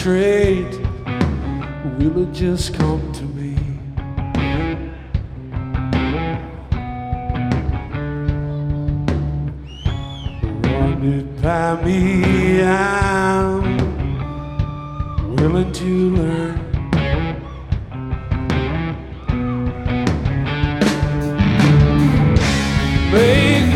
straight, will it just come to me? Run it by me, I'm willing to learn. Make